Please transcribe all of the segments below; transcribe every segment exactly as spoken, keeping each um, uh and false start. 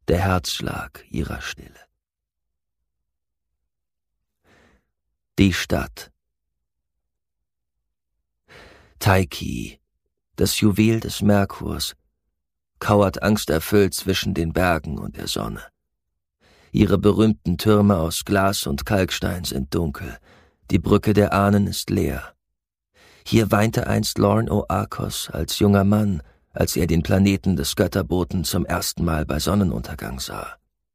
der Herzschlag ihrer Stille. Die Stadt. Tyche, das Juwel des Merkurs, kauert angsterfüllt zwischen den Bergen und der Sonne. Ihre berühmten Türme aus Glas und Kalkstein sind dunkel, die Brücke der Ahnen ist leer. Hier weinte einst Lorn Oakos als junger Mann, als er den Planeten des Götterboten zum ersten Mal bei Sonnenuntergang sah.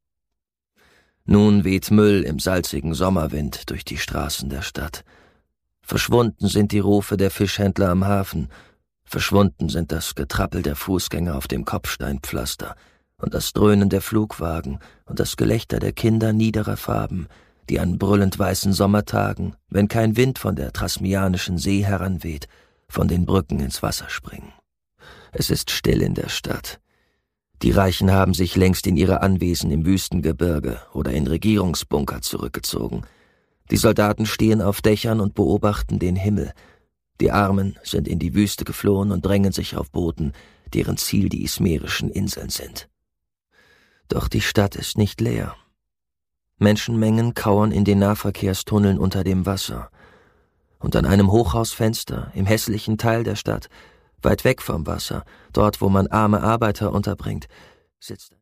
Nun weht Müll im salzigen Sommerwind durch die Straßen der Stadt. Verschwunden sind die Rufe der Fischhändler am Hafen, verschwunden sind das Getrappel der Fußgänger auf dem Kopfsteinpflaster und das Dröhnen der Flugwagen und das Gelächter der Kinder niederer Farben, die an brüllend weißen Sommertagen, wenn kein Wind von der Trasmianischen See heranweht, von den Brücken ins Wasser springen. Es ist still in der Stadt. Die Reichen haben sich längst in ihre Anwesen im Wüstengebirge oder in Regierungsbunker zurückgezogen. Die Soldaten stehen auf Dächern und beobachten den Himmel. Die Armen sind in die Wüste geflohen und drängen sich auf Booten, deren Ziel die Ismerischen Inseln sind. Doch die Stadt ist nicht leer. Menschenmengen kauern in den Nahverkehrstunneln unter dem Wasser. Und an einem Hochhausfenster im hässlichen Teil der Stadt, weit weg vom Wasser, dort wo man arme Arbeiter unterbringt, sitzt